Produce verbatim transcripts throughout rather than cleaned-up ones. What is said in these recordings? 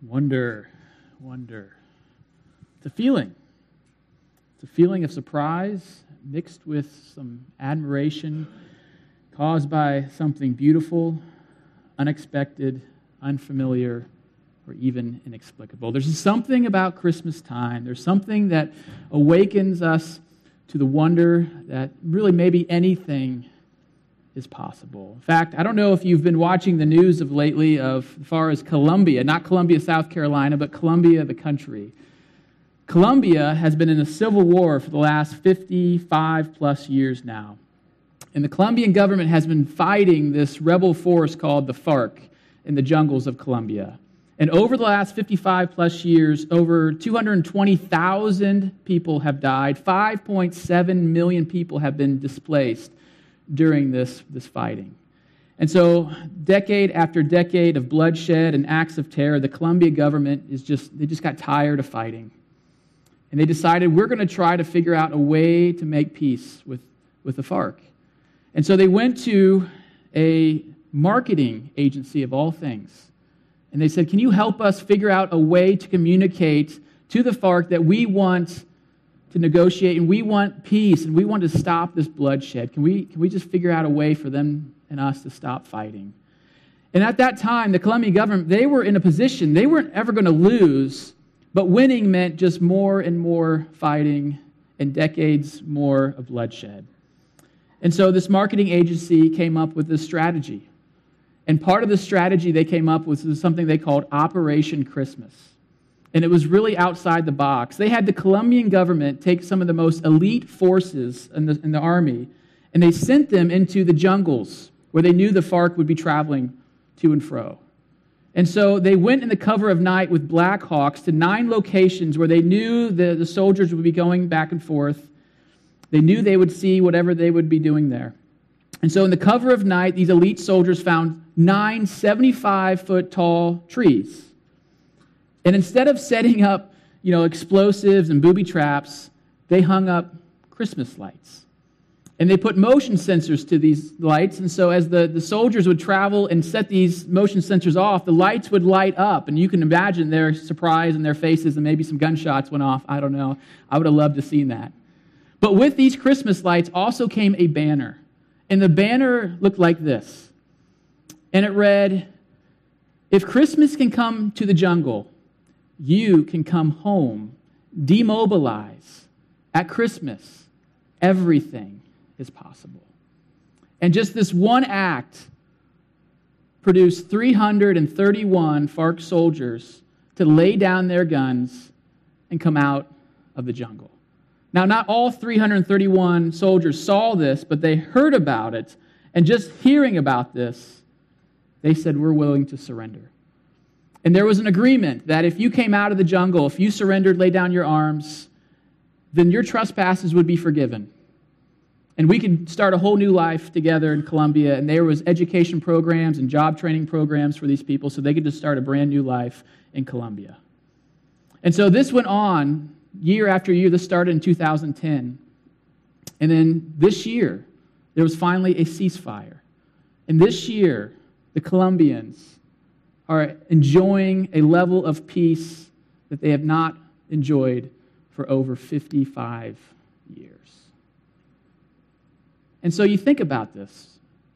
Wonder, wonder. It's a feeling. It's a feeling of surprise mixed with some admiration caused by something beautiful, unexpected, unfamiliar, or even inexplicable. There's something about Christmas time. There's something that awakens us to the wonder that really maybe anything is possible. In fact, I don't know if you've been watching the news of lately of as far as Columbia, not Columbia, South Carolina, but Columbia, the country. Colombia has been in a civil war for the last fifty-five plus years now. And the Colombian government has been fighting this rebel force called the FARC in the jungles of Colombia. And over the last fifty-five plus years, over two hundred twenty thousand people have died. five point seven million people have been displaced during this, this fighting. And so decade after decade of bloodshed and acts of terror, the Colombian government is just, they just got tired of fighting. And they decided, we're going to try to figure out a way to make peace with, with the FARC. And so they went to a marketing agency of all things. And they said, can you help us figure out a way to communicate to the FARC that we want to negotiate and we want peace and we want to stop this bloodshed? Can we, can we just figure out a way for them and us to stop fighting? And at that time, the Colombian government, they were in a position, they weren't ever going to lose, but winning meant just more and more fighting and decades more of bloodshed. And so this marketing agency came up with this strategy. And part of the strategy they came up with was something they called Operation Christmas. And it was really outside the box. They had the Colombian government take some of the most elite forces in the, in the army, and they sent them into the jungles where they knew the FARC would be traveling to and fro. And so they went in the cover of night with Black Hawks to nine locations where they knew the, the soldiers would be going back and forth. They knew they would see whatever they would be doing there. And so in the cover of night, these elite soldiers found nine seventy-five foot tall trees. And instead of setting up, you know, explosives and booby traps, they hung up Christmas lights. And they put motion sensors to these lights. And so as the, the soldiers would travel and set these motion sensors off, the lights would light up. And you can imagine their surprise in their faces, and maybe some gunshots went off. I don't know. I would have loved to have seen that. But with these Christmas lights also came a banner. And the banner looked like this. And it read, "If Christmas can come to the jungle, you can come home. Demobilize. At Christmas, everything is possible." And just this one act produced three hundred thirty-one FARC soldiers to lay down their guns and come out of the jungle. Now, not all three hundred thirty-one soldiers saw this, but they heard about it. And just hearing about this, they said, we're willing to surrender. And there was an agreement that if you came out of the jungle, if you surrendered, laid down your arms, then your trespasses would be forgiven. And we could start a whole new life together in Colombia. And there was education programs and job training programs for these people so they could just start a brand new life in Colombia. And so this went on year after year. This started in two thousand ten. And then this year, there was finally a ceasefire. And this year, the Colombians are enjoying a level of peace that they have not enjoyed for over fifty-five years. And so you think about this.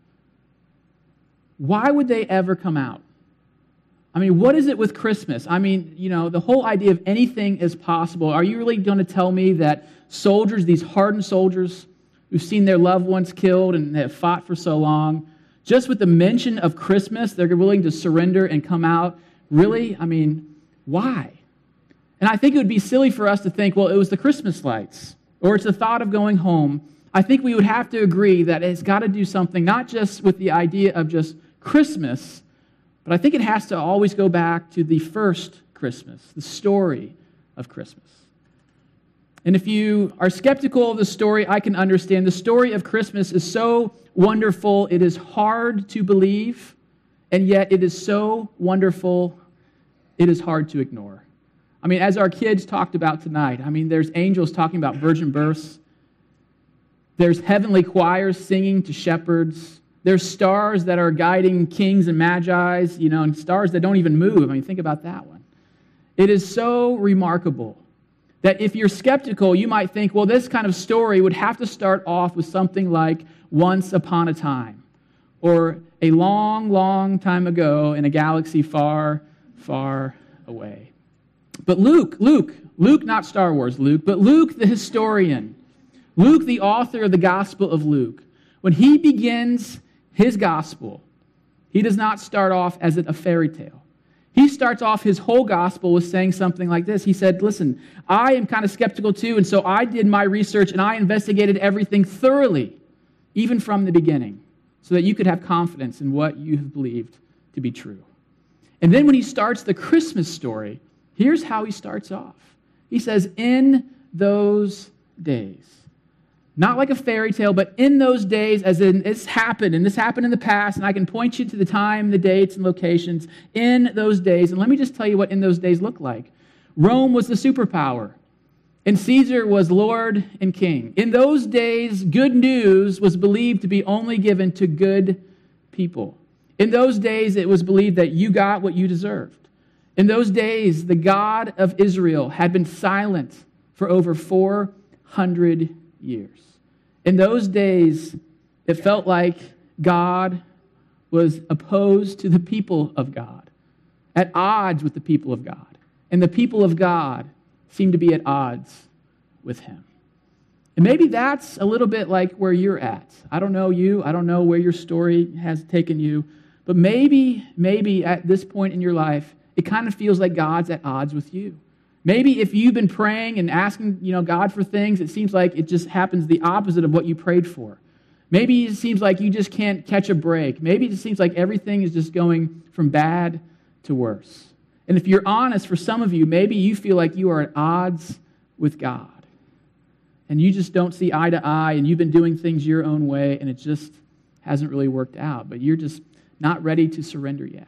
Why would they ever come out? I mean, what is it with Christmas? I mean, you know, the whole idea of anything is possible. Are you really going to tell me that soldiers, these hardened soldiers who've seen their loved ones killed and have fought for so long, just with the mention of Christmas, they're willing to surrender and come out? Really? I mean, why? And I think it would be silly for us to think, well, it was the Christmas lights, or it's the thought of going home. I think we would have to agree that it's got to do something, not just with the idea of just Christmas, but I think it has to always go back to the first Christmas, the story of Christmas. And if you are skeptical of the story, I can understand. The story of Christmas is so wonderful, it is hard to believe, and yet it is so wonderful, it is hard to ignore. I mean, as our kids talked about tonight, I mean, there's angels talking about virgin births. There's heavenly choirs singing to shepherds. There's stars that are guiding kings and magi's, you know, and stars that don't even move. I mean, think about that one. It is so remarkable that if you're skeptical, you might think, well, this kind of story would have to start off with something like once upon a time, or a long, long time ago in a galaxy far, far away. But Luke, Luke, Luke, not Star Wars Luke, but Luke the historian, Luke the author of the Gospel of Luke, when he begins his gospel, he does not start off as a fairy tale. He starts off his whole gospel with saying something like this. He said, listen, I am kind of skeptical too, and so I did my research and I investigated everything thoroughly, even from the beginning, so that you could have confidence in what you have believed to be true. And then when he starts the Christmas story, here's how he starts off. He says, in those days. Not like a fairy tale, but in those days, as in this happened, and this happened in the past, and I can point you to the time, the dates, and locations in those days. And let me just tell you what in those days looked like. Rome was the superpower, and Caesar was Lord and King. In those days, good news was believed to be only given to good people. In those days, it was believed that you got what you deserved. In those days, the God of Israel had been silent for over four hundred years. In those days, it felt like God was opposed to the people of God, at odds with the people of God. And the people of God seemed to be at odds with him. And maybe that's a little bit like where you're at. I don't know you. I don't know where your story has taken you. But maybe, maybe at this point in your life, it kind of feels like God's at odds with you. Maybe if you've been praying and asking, you know, God for things, it seems like it just happens the opposite of what you prayed for. Maybe it seems like you just can't catch a break. Maybe it seems like everything is just going from bad to worse. And if you're honest, for some of you, maybe you feel like you are at odds with God. And you just don't see eye to eye, and you've been doing things your own way, and it just hasn't really worked out. But you're just not ready to surrender yet.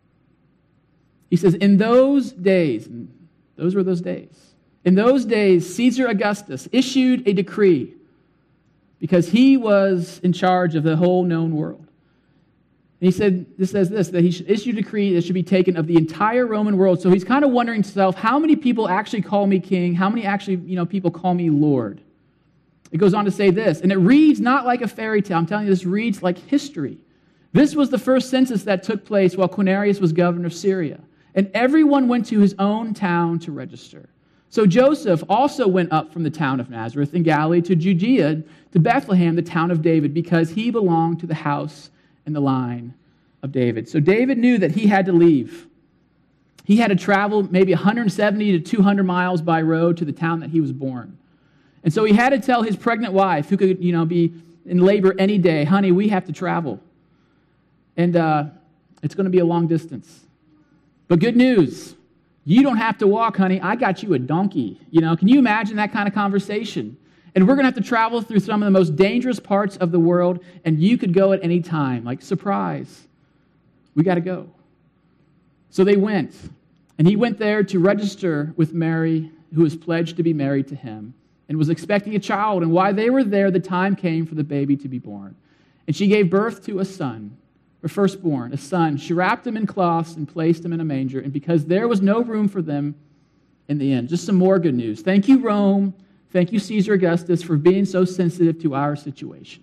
He says, in those days, and those were those days. In those days, Caesar Augustus issued a decree because he was in charge of the whole known world. And he said, this says this, that he should issue a decree that should be taken of the entire Roman world. So he's kind of wondering to himself, how many people actually call me king? How many actually, you know, people call me Lord? It goes on to say this, and it reads not like a fairy tale. I'm telling you, this reads like history. This was the first census that took place while Quirinius was governor of Syria. And everyone went to his own town to register. So Joseph also went up from the town of Nazareth in Galilee to Judea, to Bethlehem, the town of David, because he belonged to the house and the line of David. So David knew that he had to leave. He had to travel maybe one hundred seventy to two hundred miles by road to the town that he was born. And so he had to tell his pregnant wife, who could, you know, be in labor any day, honey, we have to travel. And uh, it's going to be a long distance. But good news, you don't have to walk, honey. I got you a donkey. You know, can you imagine that kind of conversation? And we're going to have to travel through some of the most dangerous parts of the world, and you could go at any time. Like, surprise, we got to go. So they went, and he went there to register with Mary, who was pledged to be married to him, and was expecting a child. And while they were there, the time came for the baby to be born. And she gave birth to a son. Her firstborn, a son. She wrapped him in cloths and placed him in a manger. And because there was no room for them in the inn. Just some more good news. Thank you, Rome. Thank you, Caesar Augustus, for being so sensitive to our situation.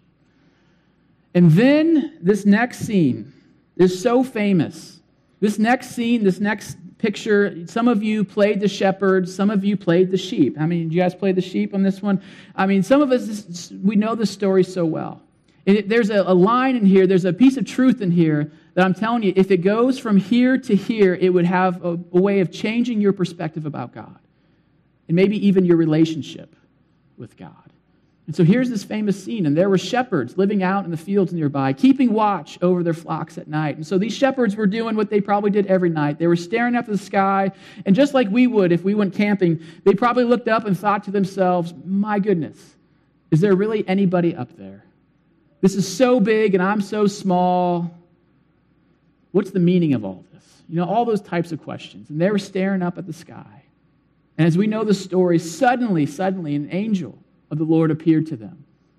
And then this next scene is so famous. This next scene, this next picture, some of you played the shepherds, some of you played the sheep. I mean, you guys played the sheep on this one? I mean, some of us, we know the story so well. It, there's a, a line in here, there's a piece of truth in here that I'm telling you, if it goes from here to here, it would have a, a way of changing your perspective about God. And maybe even your relationship with God. And so here's this famous scene, and there were shepherds living out in the fields nearby, keeping watch over their flocks at night. And so these shepherds were doing what they probably did every night. They were staring up at the sky, and just like we would if we went camping, they probably looked up and thought to themselves, my goodness, is there really anybody up there? This is so big and I'm so small. What's the meaning of all this? You know, all those types of questions. And they were staring up at the sky. And as we know the story, suddenly, suddenly, an angel of the Lord appeared to them.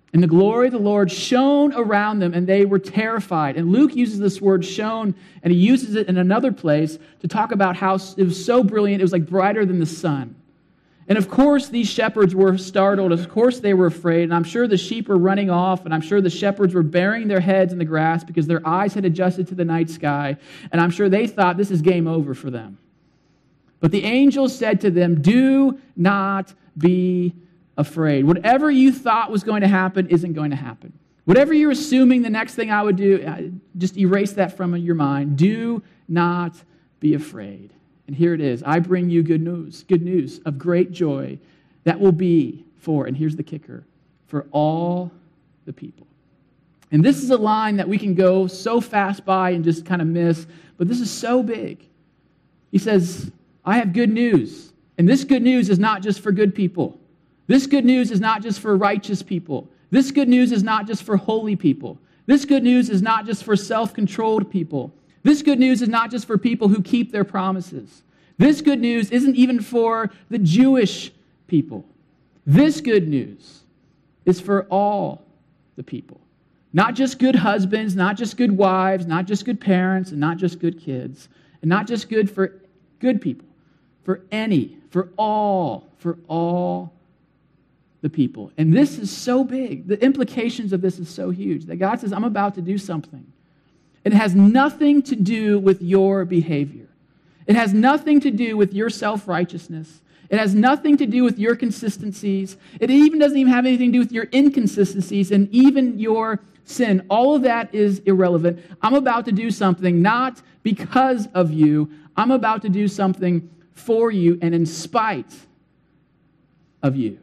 And the glory of the Lord shone around them, and they were terrified. And Luke uses this word shone, and he uses it in another place to talk about how it was so brilliant, it was like brighter than the sun. And of course, these shepherds were startled. Of course, they were afraid. And I'm sure the sheep were running off, and I'm sure the shepherds were burying their heads in the grass because their eyes had adjusted to the night sky. And I'm sure they thought this is game over for them. But the angel said to them, "Do not be afraid." Whatever you thought was going to happen isn't going to happen. Whatever you're assuming the next thing I would do, just erase that from your mind. Do not be afraid. And here it is. I bring you good news, good news of great joy that will be for, and here's the kicker, for all the people. And this is a line that we can go so fast by and just kind of miss, but this is so big. He says, I have good news. And this good news is not just for good people. This good news is not just for righteous people. This good news is not just for holy people. This good news is not just for self-controlled people. This good news is not just for people who keep their promises. This good news isn't even for the Jewish people. This good news is for all the people. Not just good husbands, not just good wives, not just good parents, and not just good kids, and not just good for good people, for any, for all, for all the people. And this is so big. The implications of this is so huge that God says, I'm about to do something. It has nothing to do with your behavior. It has nothing to do with your self-righteousness. It has nothing to do with your consistencies. It even doesn't even have anything to do with your inconsistencies and even your sin. All of that is irrelevant. I'm about to do something not because of you. I'm about to do something for you and in spite of you.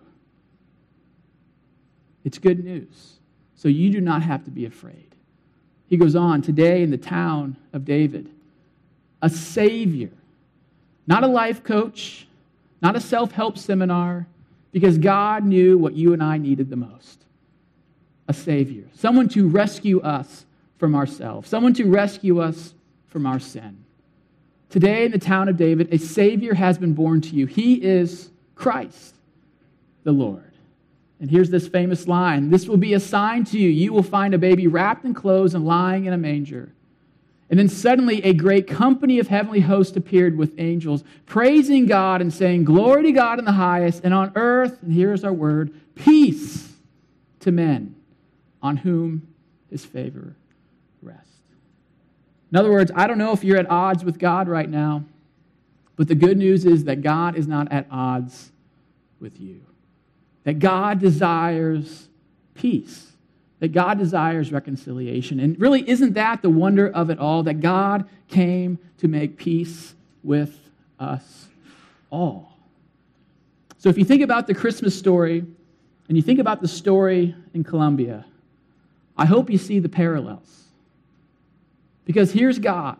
It's good news. So you do not have to be afraid. He goes on, today in the town of David, a Savior, not a life coach, not a self-help seminar, because God knew what you and I needed the most. A Savior, someone to rescue us from ourselves, someone to rescue us from our sin. Today in the town of David, a Savior has been born to you. He is Christ, the Lord. And here's this famous line, "This will be a sign to you. You will find a baby wrapped in clothes and lying in a manger." And then suddenly a great company of heavenly hosts appeared with angels, praising God and saying, "Glory to God in the highest, and on earth," and here's our word, "peace to men on whom his favor rests." In other words, I don't know if you're at odds with God right now, but the good news is that God is not at odds with you. That God desires peace. That God desires reconciliation. And really, isn't that the wonder of it all? That God came to make peace with us all. So if you think about the Christmas story, and you think about the story in Colombia, I hope you see the parallels. Because here's God,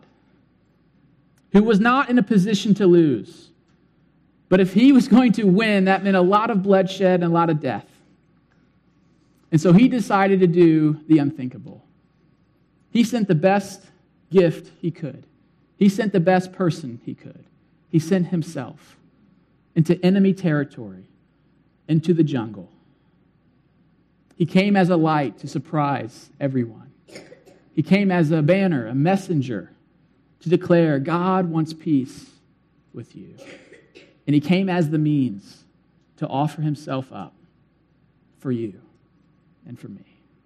who was not in a position to lose. But if he was going to win, that meant a lot of bloodshed and a lot of death. And so he decided to do the unthinkable. He sent the best gift he could. He sent the best person he could. He sent himself into enemy territory, into the jungle. He came as a light to surprise everyone. He came as a banner, a messenger, to declare God wants peace with you. And he came as the means to offer himself up for you and for me.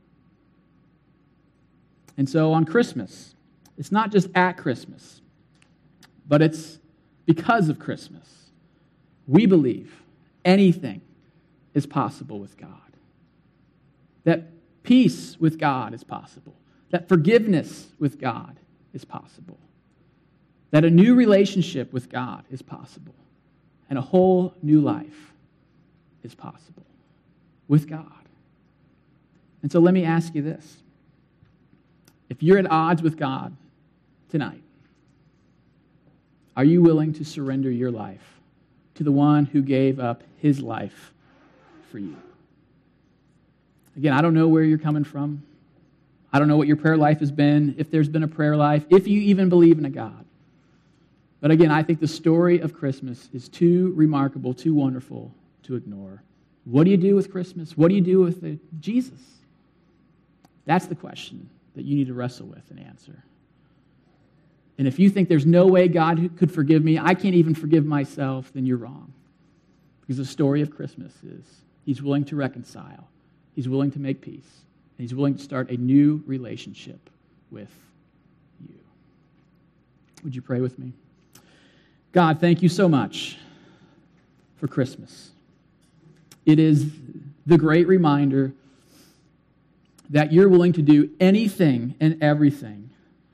And so on Christmas, it's not just at Christmas, but it's because of Christmas. We believe anything is possible with God. That peace with God is possible. That forgiveness with God is possible. That a new relationship with God is possible. And a whole new life is possible with God. And so let me ask you this. If you're at odds with God tonight, are you willing to surrender your life to the one who gave up his life for you? Again, I don't know where you're coming from. I don't know what your prayer life has been, if there's been a prayer life, if you even believe in a God. But again, I think the story of Christmas is too remarkable, too wonderful to ignore. What do you do with Christmas? What do you do with the Jesus? That's the question that you need to wrestle with and answer. And if you think there's no way God could forgive me, I can't even forgive myself, then you're wrong. Because the story of Christmas is he's willing to reconcile, he's willing to make peace, and he's willing to start a new relationship with you. Would you pray with me? God, thank you so much for Christmas. It is the great reminder that you're willing to do anything and everything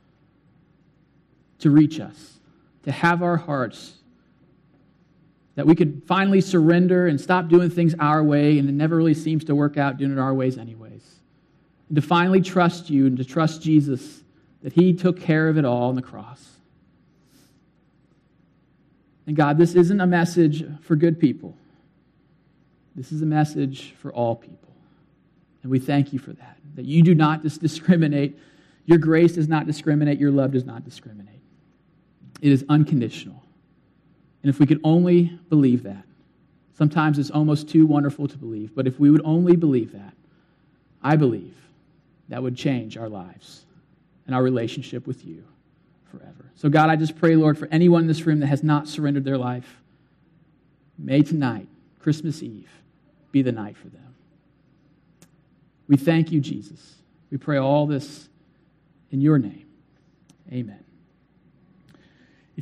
to reach us, to have our hearts, that we could finally surrender and stop doing things our way, and it never really seems to work out doing it our ways anyways. And to finally trust you and to trust Jesus, that he took care of it all on the cross. And God, this isn't a message for good people. This is a message for all people. And we thank you for that, that you do not just discriminate. Your grace does not discriminate. Your love does not discriminate. It is unconditional. And if we could only believe that, sometimes it's almost too wonderful to believe, but if we would only believe that, I believe that would change our lives and our relationship with you forever. So God, I just pray, Lord, for anyone in this room that has not surrendered their life, may tonight, Christmas Eve, be the night for them. We thank you, Jesus. We pray all this in your name. Amen.